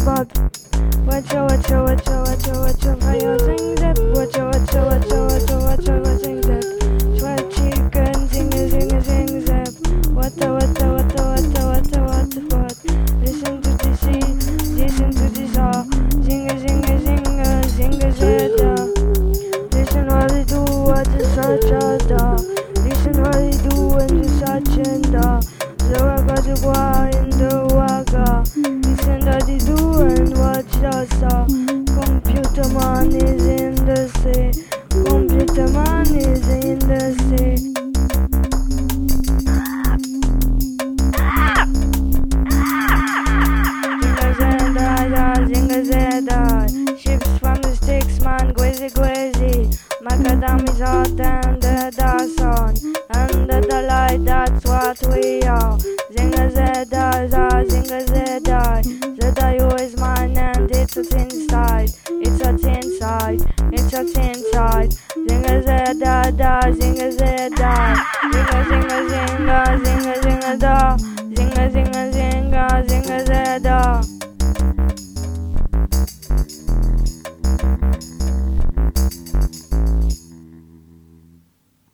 bug. Watcha, fire sing that. Watcha, sing that. Twelve chicken, sing zap. What? Listen to the sea, listen to the saw. Sing zeta. Listen what they do, what is such a da. Listen what they do and the such and da. The waka the wa in the waka. Listen what they do and what just saw. Computer man is in the sea. Computer man is in the sea. Ships from the sticks, man, gwizzy. Macadam is hot and the sun. Under the light, that's what we are. Zinga zeda, Zeda you is mine and it's what's inside. It's what's inside. Zinga zeda, zinga